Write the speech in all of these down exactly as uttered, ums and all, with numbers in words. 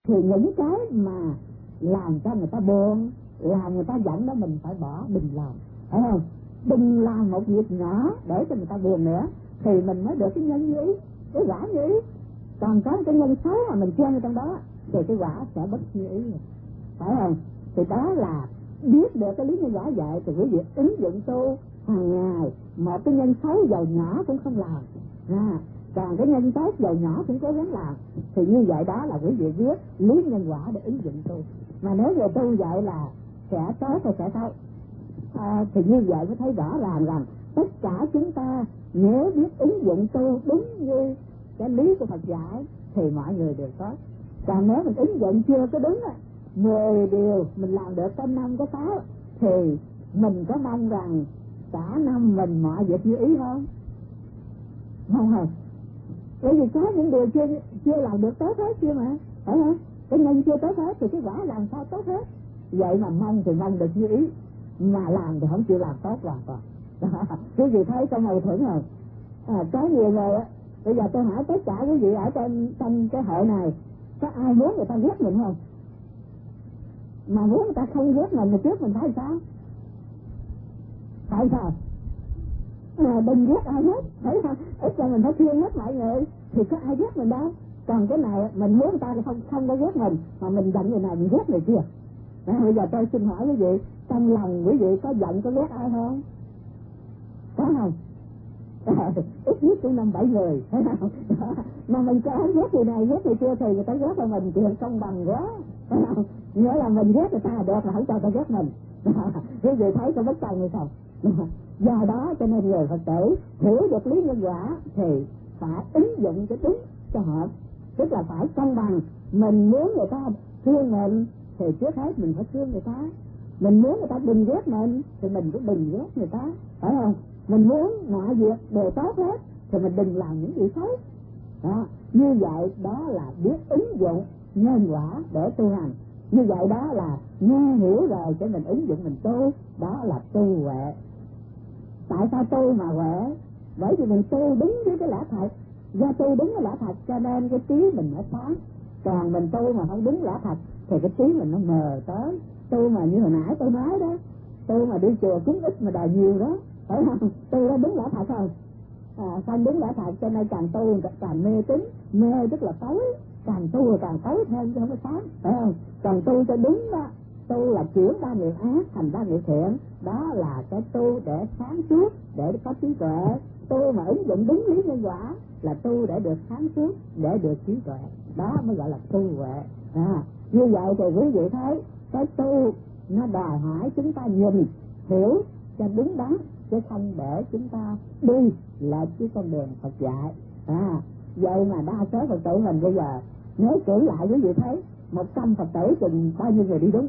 thì những cái mà làm cho người ta buồn, làm người ta giận đó mình phải bỏ, đừng làm, phải không? Đừng làm một việc nhỏ để cho người ta buồn nữa, thì mình mới được cái nhân như ý, cái quả như ý. Còn có cái nhân xấu mà mình chen ở trong đó thì cái quả sẽ bất như ý, phải không? Thì đó là biết được cái lý nhân quả vậy thì quý vị ứng dụng tu hàng ngày. Một cái nhân xấu dầu nhỏ cũng không làm, à, còn cái nhân tốt dầu nhỏ cũng cố gắng làm. Thì như vậy đó là quý vị biết lý nhân quả để ứng dụng tu. Mà nếu về tu vậy là sẽ tốt hay sẽ xấu, à, thì như vậy mới thấy rõ ràng rằng tất cả chúng ta nếu biết ứng dụng tu đúng như cái lý của Phật dạy thì mọi người đều tốt. Còn nếu mình ứng dụng chưa có đúng, mười điều mình làm được có năm có sáu thì mình có mong rằng cả năm mình mọi việc như ý không? Không hề. Bởi vì có những điều chưa chưa làm được tốt hết chưa mà, phải không? Cái nhân chưa tốt hết thì cái quả làm sao tốt hết. Vậy mà mong thì mong được như ý, mà làm thì không chịu làm tốt hoàn toàn. Quý vị thấy trong mâu thuẫn rồi. À, có nhiều người á, bây giờ tôi hỏi tất cả quý vị ở trên trong cái hội này, có ai muốn người ta ghét mình không? Mà muốn người ta không ghét mình thì trước mình thấy sao? Tại sao? À, đừng ghét ai hết, thấy không? Ít cho mình phải thương hết mọi người thì có ai ghét mình đâu. Còn cái này mình muốn người ta không không có ghét mình, mà mình giận người này mình ghét người kia. À, bây giờ tôi xin hỏi quý vị, trong lòng quý vị có giận có ghét ai không? Có không? À, ít nhất cũng năm bảy người, thấy không? Đó. Mà mình có ghét người này ghét người kia thì người ta ghét là mình chuyện công bằng quá, thấy không? Nghĩa là mình ghét người ta được là không cho người ta ghét mình. Quý vị thấy có bất công hay không? Do đó cho nên người Phật tử hiểu được lý nhân quả thì phải ứng dụng cái đúng cho hợp, tức là phải công bằng. Mình muốn người ta thương mình thì trước hết mình phải thương người ta. Mình muốn người ta đừng ghét mình thì mình cũng đừng ghét người ta, phải không? Mình muốn mọi việc đều tốt hết thì mình đừng làm những việc xấu. Đó, như vậy đó là biết ứng dụng nhân quả để tu hành. Như vậy đó là nghe hiểu rồi cho mình ứng dụng mình tu, đó là tu huệ. Tại sao tu mà huệ? Bởi vì mình tu đúng với cái lẽ thật. Do tu đúng với lẽ thật cho nên cái trí mình nó sáng. Còn mình tu mà không đúng lẽ thật thì cái trí mình nó mờ tới. Tu mà như hồi nãy tôi nói đó, tu mà đi chùa cúng ít mà đòi nhiều đó, phải không? Tu đó đúng lẽ thật không? À, không đúng lẽ thật cho nên càng tu càng mê tín. Mê tức là tối, càng tu càng tối thêm chứ không có sáng, phải không? Còn tu cho đúng đó, tu là chuyển ba nghiệp ác thành ba nghiệp thiện, đó là cái tu để sáng suốt, để có trí tuệ. Tu mà ứng dụng đúng lý nhân quả là tu để được sáng suốt, để được trí tuệ, đó mới gọi là tu huệ. À, như vậy thì quý vị thấy cái tu nó đòi hỏi chúng ta nhìn hiểu cho đúng đắn, chứ không để chúng ta đi lại cái con đường Phật dạy. À, vậy mà đa số Phật tử mình bây giờ nếu cử lại quý vị thấy một trăm Phật tử chừng bao nhiêu người đi đúng?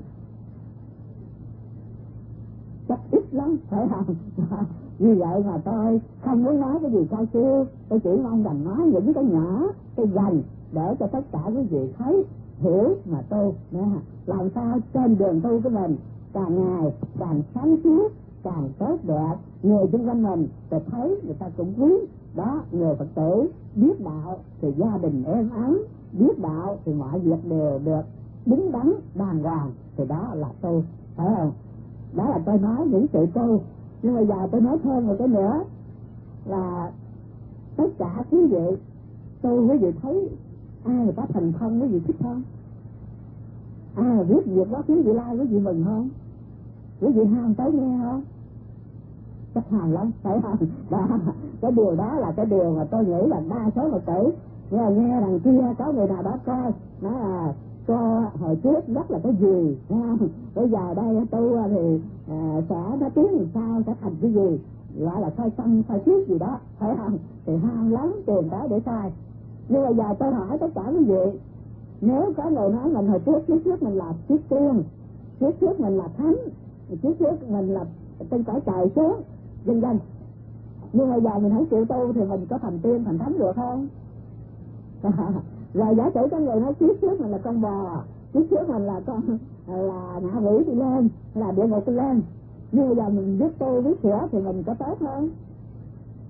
Chắc ít lắm, phải không? Như vậy mà tôi không muốn nói cái gì cao siêu, tôi chỉ mong rằng nói những cái nhỏ, cái dành để cho tất cả quý vị thấy, hiểu mà tu. Làm sao trên đường tu của mình càng ngày càng sáng suốt, càng tốt đẹp, người xung quanh mình thì thấy người ta cũng quý. Đó, người Phật tử biết đạo thì gia đình êm ấm, biết đạo thì mọi việc đều được đúng đắn, đàng hoàng, thì đó là tu, phải không? Đó là tôi nói những sự tu. Nhưng mà giờ tôi nói thêm một cái nữa là tất cả quý vị tu, quý vị thấy ai người ta thành công quý vị thích không? Ai mà biết việc đó khiến vị lai quý vị mừng không? Quý vị ham tới nghe không? Chắc hàm lắm, phải không? Đó, cái điều đó là cái điều mà tôi nghĩ là đa số Phật tử nghe, nghe đằng kia có người nào đó coi nói là cô hồi trước rất là cái gì, bây giờ đây tu thì à, sẽ nó tiến làm sao, sẽ thành cái gì, gọi là sai tâm sai trước gì đó, phải không? Thì ham lắm tìm tới để sai. Nhưng bây giờ tôi hỏi tất cả quý vị, nếu có người nói mình hồi trước trước trước mình là chiếc tiên, trước trước mình là thánh, trước trước mình là trên cõi trời xuống vân vân, nhưng bây giờ mình không chịu tu thì mình có thành tiên thành thánh được không? Rồi giả sử có người nói trước trước mình là con bò, trước trước mình là con là ngạ quỷ đi lên, là địa ngục đi lên, nhưng bây giờ mình biết tu biết sửa thì mình có tốt không?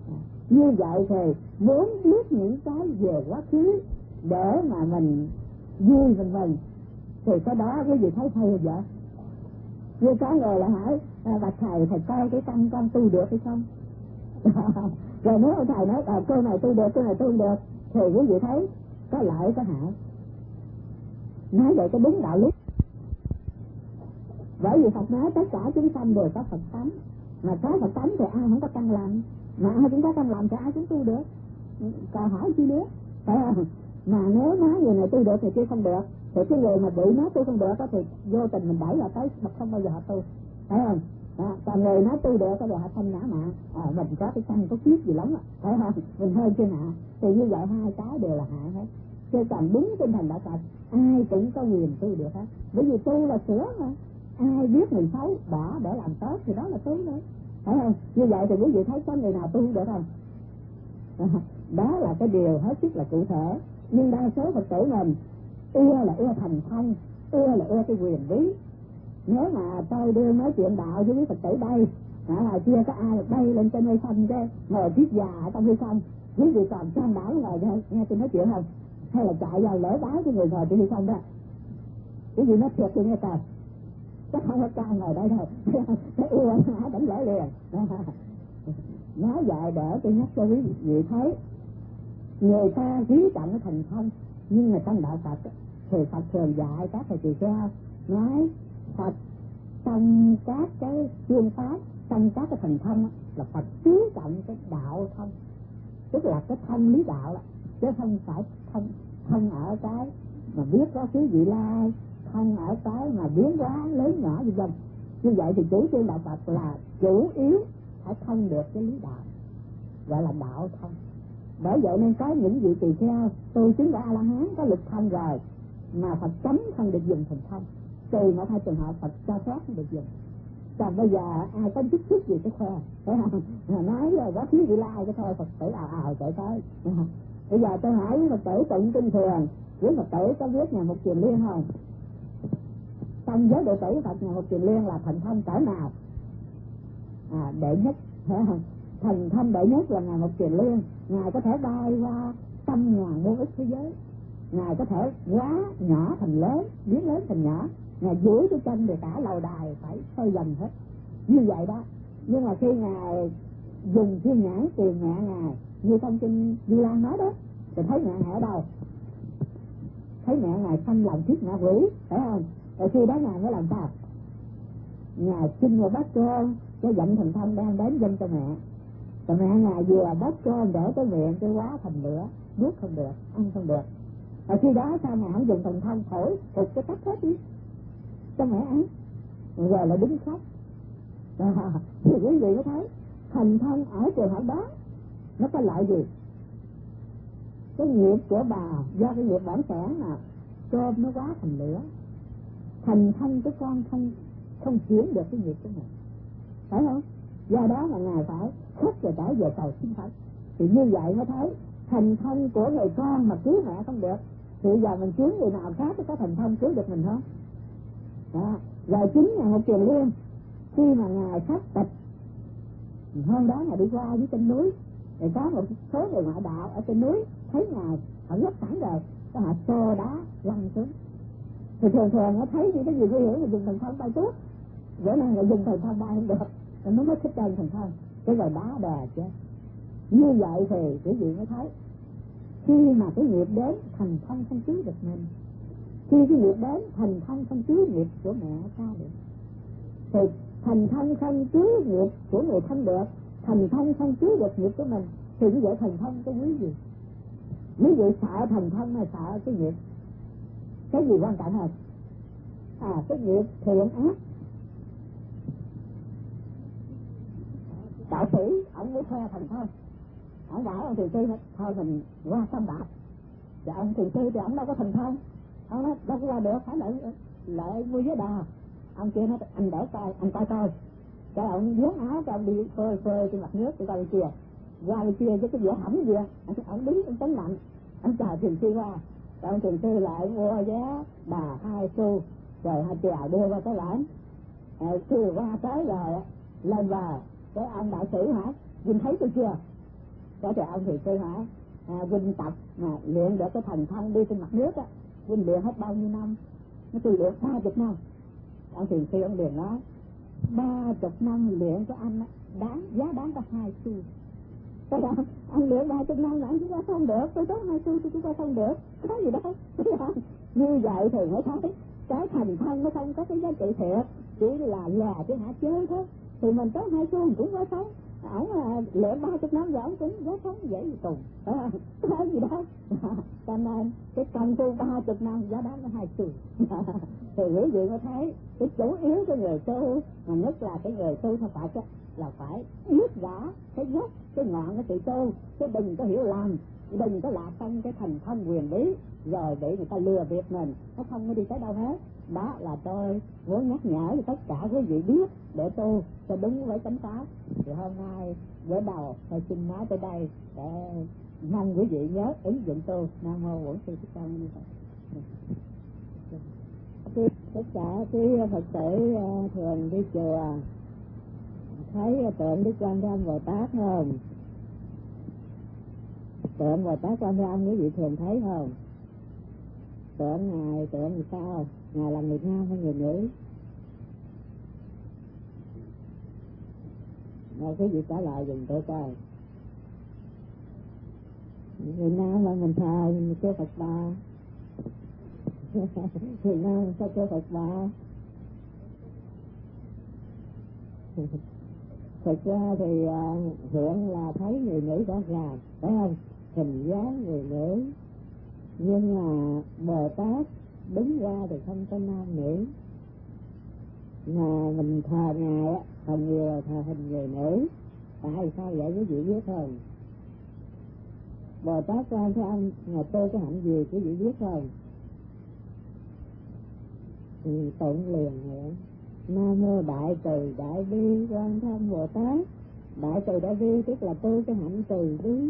Như vậy thì muốn biết những cái về quá khứ để mà mình vui mình mừng, thì cái đó quý vị thấy hay vậy. Như có người là hỏi à, bạch thầy, thầy coi cái căn con tu được hay không? Rồi nếu ông thầy nói à, cô này tu được, cô này tu được, thì quý vị thấy có lợi có hại. Nói vậy có đúng đạo lý. Bởi vì Phật nói tất cả chúng sanh đều có Phật tánh, mà có Phật tánh thì ai không có căn lành, mà ai cũng có căn lành thì ai cũng tu được. Còn hỏi chi nữa, phải không? Mà nếu nói người này tu được thì kia không được, thì cái người mà bị nói tu không được thì vô tình mình đẩy là tới mà không bao giờ họ tu, phải không? À, còn người nói tu được thì họ không ngã mạn, à, mình có cái căn có kiếp gì lắm, phải không? Mình hơn trên hạ, thì như vậy hai cái đều là hại hết. Chứ còn đúng tinh thần đạo Phật, ai cũng có quyền tu được hết, bởi vì tu là sửa mà. Ai biết mình xấu bỏ để làm tốt thì đó là tu nữa, phải không? Như vậy thì quý vị thấy có người nào tu được không? À, đó là cái điều hết sức là cụ thể. Nhưng đa số Phật tử mình ưa là ưa thành thông, ưa là ưa cái quyền bí. Nếu mà tôi đưa nói chuyện đạo với quý Phật tử đây, à, là chưa có ai bay lên trên mây xanh cái ngồi chiếc già ở trong mây xanh, quý vị còn trang đảo ngồi nghe, nghe tôi nói chuyện không? Hay là chạy vào lễ báo cho người ngồi trên mây xanh đó? Quý vị nói thiệt tôi nghe trời, chắc không có cao ngồi đây đâu. Cái ưa hả đánh lễ liền. Nói vậy để tôi nhắc cho quý vị thấy, người ta quý trọng cái thành thông, nhưng mà trong đạo Phật thì Phật thường dạy các thầy tỳ kheo nói Phật trong các cái chuyên pháp, trong các cái thành thông là Phật chú trọng cái đạo thông, tức là cái thông lý đạo đó, chứ không phải thông thông ở cái mà biết có xứ vị lai, thông ở cái mà biến hóa lớn nhỏ như vậy. Như vậy thì chủ trương đạo Phật là chủ yếu phải thông được cái lý đạo, gọi là đạo thông. Bởi vậy nên có những vị tỳ kheo tu chứng quả A La Hán có lực thông rồi, mà Phật cấm không được dùng thành thông, tùy một hai trường hợp Phật cho phép không được dùng. Còn bây giờ ai có chút chút gì cái khoe, phải không? Nói là quá khí vị lai cái thôi, Phật tử ào ào chạy tới. Bây giờ tôi hỏi Phật tử tụng kinh thường, với Phật tử có biết nhà một Kiền Liên không? Trong giới đệ tử Phật nhà một Kiền Liên là thành thông cỡ nào? À, đệ nhất, phải không? Thành thông đệ nhất là ngài một Kiền Liên, ngài có thể bay qua trăm ngàn muôn ức thế giới, ngài có thể quá nhỏ thành lớn, biến lớn thành nhỏ, ngài duỗi cái chân để cả lầu đài phải xoay dần hết, như vậy đó. Nhưng mà khi ngài dùng thiên nhãn tìm mẹ ngài, như trong kinh Du Lan nói đó, thì thấy mẹ ngài ở đâu? Thấy mẹ ngài sanh lòng thiết ngạ quỷ, phải không? Rồi khi đó ngài mới làm sao? Ngài xin một bát cơm, cái giận thần thông đang đến dâng cho mẹ. Rồi mẹ ngài vừa bát cơm để cái miệng cái quá thành lửa, nuốt không được, ăn không được. Rồi khi đó sao ngài không dùng thần thông thổi phục cái tắt hết đi cho mẹ ăn, rồi là đứng khóc. À, thì quý vị có thấy thành thông ở trường hợp đó nó có lợi gì? Cái nghiệp của bà do cái nghiệp bản sản nào cơm nó quá thành lửa, thành thông cái con không không chuyển được cái nghiệp của mình, phải không? Do đó mà ngài phải khóc rồi trở về cầu xin Phật. Thì như vậy mới thấy thành thông của người con mà cứu mẹ không được, thì giờ mình cứu người nào khác có thành thông cứu được mình không? Đó. Rồi chính nhà một Kiền Liên khi mà ngài phát tịch, hôm đó ngài đi qua dưới trên núi, thì có một số người ngoại đạo ở trên núi thấy ngài, họ rất sẵn rồi, có họ xô đá lăn xuống. Thì thường thường nó thấy những cái gì nguy hiểm thì dùng thần thông bay tuốt, bữa nay người dùng thần thông bay không được, rồi nó mới thích trên thần thông, cái rồi đá đè chứ. Như vậy thì quý vị mới thấy khi mà cái nghiệp đến thành thông không cứu được mình, khi cái nghiệp đến thành thông không cứu nghiệp của mẹ sao được? Thì thành thông không cứu nghiệp của người thân được, thành thông không cứu được nghiệp của mình, thì như vậy thành thông có quý gì? Quý vị sợ thành thông hay sợ cái nghiệp? Cái gì quan trọng hơn? À, cái nghiệp thiện ác. Đạo sĩ ông mới khoe thành thông, ông bảo ông thiền sư thôi mình qua sông Bạc, và ông thiền sư thì ông đâu có thành thông, ông nói đâu có qua được, phải lại lại mua giới đò. Ông kia nói anh để coi, anh coi coi, cái ông vướng áo cho ông đi phơi phơi trên mặt nước, tôi coi bên kia, qua bên kia chứ cái vẻ hỏng gì, ông đứng ông chống lạnh, ông chờ thiền sư qua, rồi ông thiền sư lại mua vé bà hai xu, rồi hai chèo đưa qua cái lãnh, sư qua tới rồi lên bờ, cái ông đạo sĩ hỏi Vinh thấy tôi chưa? Cái thì ông thiền sư hỏi à, Vinh tập mà luyện được cái thành thông đi trên mặt nước á, Huynh luyện hết bao nhiêu năm? Nó tôi luyện ba chục năm. Ông thiền sư ông liền nói ba chục năm luyện của anh đáng giá đáng có hai xu. Tôi nói anh luyện ba chục năm là anh chúng ta không được, tôi tốt hai xu tôi chúng ta không được, có gì đâu. Như vậy thì mới thấy cái thành thân nó không có cái giá trị thiệt, chỉ là là cái hả chơi thôi. Thì mình tốt hai xu cũng có sống, ổng là luyện ba chục năm rồi ổng cũng có sống dễ gì cùng, có gì đâu. Cho nên cái công tu ba chục năm giá đáng có hai xu. Thì quý vị mới thấy cái chủ yếu của người tu, mà nhất là cái người tu theo Phật là phải biết rõ cái gốc, cái ngọn cái sự tu, chứ đừng có hiểu lầm, đừng có lạc trong cái thành thân quyền bí rồi để người ta lừa bịp mình, nó không có đi tới đâu hết. Đó là tôi muốn nhắc nhở cho tất cả quý vị biết để tu cho đúng với chánh pháp. Thì hôm nay bữa đầu tôi xin nói tới đây để mong quý vị nhớ ứng dụng tu. Nam mô Bổn Sư Thích Ca Mâu Ni Phật. Tất cả quý Phật tử thường đi chùa thấy tượng Đức Quan Thế Âm Bồ Tát không? Tượng Bồ Tát Quan Thế Âm quý vị thường thấy không? Tượng ngài tượng làm sao? Ngài là người nam hay người nữ? Rồi quý vị trả lời dùm tôi coi. Người nam là mình thờ mình kêu Phật Bà. Người nam sao kêu Phật Bà? Thực ra thì uh, hiện là thấy người nữ rõ ràng, phải không? Hình dáng người nữ, nhưng mà Bồ Tát đứng ra thì không có nam nữ. Mà mình thờ ngài á, phần nhiều thờ hình người nữ. Tại sao vậy quý vị biết không? Bồ Tát Quan Thế Âm ngài tu cái hạnh gì quý vị biết không? Ừ, tụng liền vậy. Nam mô Đại Từ Đại Bi Quan Thế Âm Bồ Tát. Đại Từ Đại Bi tức là tu cái hạnh từ bi.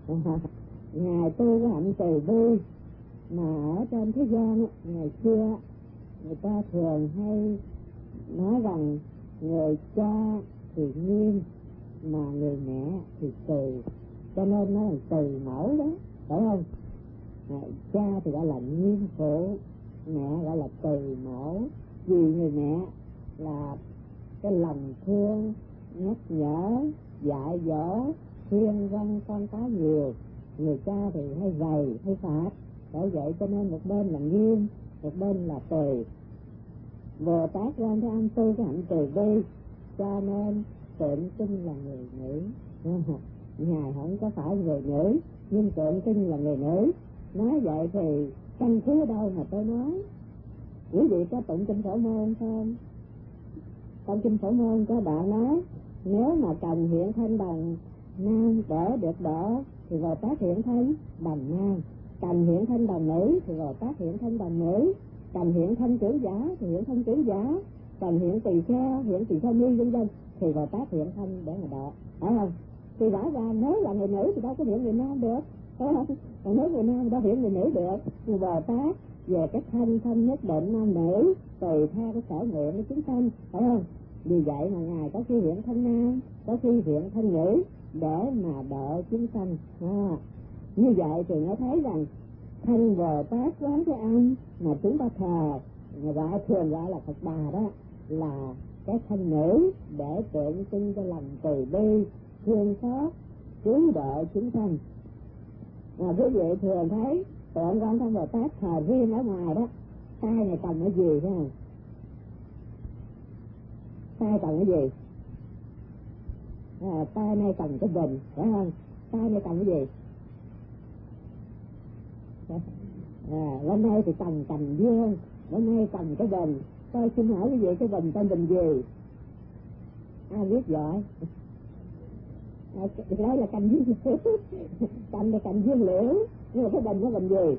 Ngài tu cái hạnh từ bi mà ở trên thế gian ngày xưa người ta thường hay nói rằng người cha thì nghiêm mà người mẹ thì từ, cho nên nó là từ mẫu đó, phải không? Cha thì gọi là nghiêm phụ, mẹ gọi là từ mẫu. Vì người mẹ là cái lòng thương, nhắc nhở, dạy dỗ, khuyên răn con cái nhiều. Người cha thì hay dày, hay phạt. Bởi vậy cho nên một bên là nghiêm, một bên là từ. Bồ Tát Quan Thế Âm tu cái hạnh từ bi, cho nên tượng trưng là người nữ. Ngài không có phải người nữ, nhưng tượng trưng là người nữ. Nói vậy thì căn cứ ở đâu mà tôi nói? Quý vị có tụng kinh Phổ Môn không? Trong kinh Phổ Môn có đoạn nói nếu mà cần hiện thân bằng nam để được độ thì Bồ Tát hiện thân bằng nam, cần hiện thân bằng nữ thì Bồ Tát hiện thân bằng nữ, cần hiện thân trưởng giả thì hiện thân trưởng giả, cần hiện tỳ kheo, hiện tỳ kheo ni vân vân thì Bồ Tát hiện thân để mà độ, phải không? Thì rõ ra nếu là người nữ thì đâu có hiện người nam được, phải không? Còn nếu người nam thì đâu hiện người nữ được. Thì Bồ Tát về cái thân thân nhất định nam nữ tùy theo cái sở nguyện của chúng sanh, phải không? Vì vậy mà ngài có khi hiện thân nam, có khi hiện thân nữ để mà độ chúng sanh. À, như vậy thì nó thấy rằng thân Bồ Tát Quán Thế Âm mà chúng ta thờ, người gọi thường gọi là Phật Bà đó, là cái thân nữ để tượng trưng cho lòng từ bi, thương xót, cứu độ chúng sanh. Mà quý vị thường thấy tượng Quan Thế Âm Bồ Tát thờ riêng ở ngoài đó, tay này cầm cái gì thế không? Tay cầm cái gì? À, tay này cầm cái bình, phải không? Tay này cầm cái gì? À, bên đây thì cầm cầm dương, bên đây cầm cái bình. Tôi xin hỏi cái gì, cái bình tên bình gì? Ai biết giỏi? À, lấy là cầm dương liễu, cầm là cầm dương liễu, nhưng mà cái bình nó bình gì?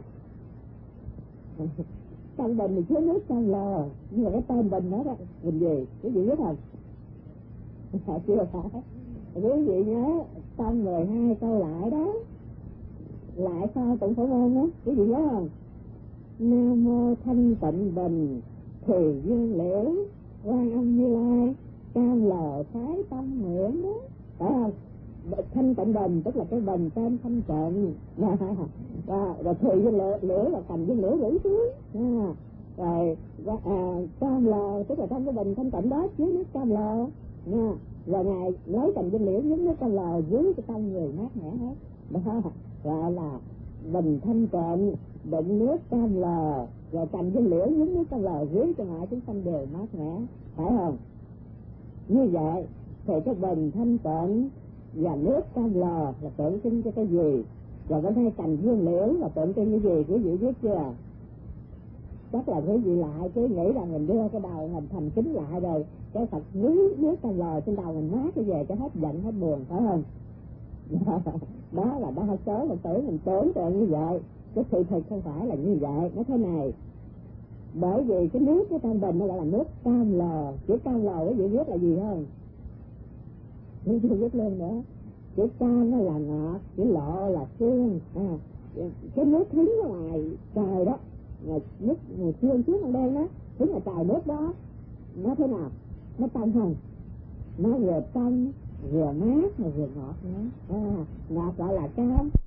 Trong bình thì chứa nước trong lò, nhưng mà cái tên bình đó đó, bình gì? Quý vị biết không? À, chưa phải. Quý vị nhớ trong mười hai câu lại đó, lại sao tụng Phổ Môn đó, quý vị nhớ không? Nam mô thanh tịnh bình, thì dương liễu, Quan Âm Như Lai, cam lờ thái tâm nguyện đó, phải không? thanh tịnh bình tức là cái bình tên thanh tịnh, và rồi thùy với lửa, lửa là cầm với lửa rủ xuống, rồi à, cam lò tức là trong cái bình thanh tịnh đó chứa nước cam lò nha, rồi ngài lấy cầm với liễu nhúng nước cam lò dưới cái trong người mát mẻ hết, đó gọi là bình thanh tịnh, đựng nước cam lò, rồi cầm với liễu nhúng nước cam lò dưới cho ngài chúng sanh đều mát mẻ, phải không? Như vậy thì cái bình thanh tịnh và nước cam lò là tượng trưng cho cái gì, rồi có hai cành dương liễu là tượng trưng cái gì, quý vị biết chưa? Chắc là quý vị lại cứ nghĩ rằng mình đưa cái đầu mình thành kính lại rồi cái Phật dưới nước cam lò trên đầu mình mát cái về cho hết giận hết buồn, phải không? Đó là đa số là tưởng mình tưởng tượng như vậy, cái sự thật không phải là như vậy. Nó thế này, bởi vì cái nước cái trong bình nó gọi là nước cam lò, chữ cam lò quý vị biết là gì không? Quý vị biết luôn nữa, chữ cam nó là ngọt, chữ lọ là xương, à, cái nước thính ở ngoài trời đó, là nước mùi xương trước con đen đó, chính là trời nước đó. Nó thế nào? Nó trong không? Nó vừa trong vừa mát mà vừa ngọt nữa, à, ngọt gọi là cam,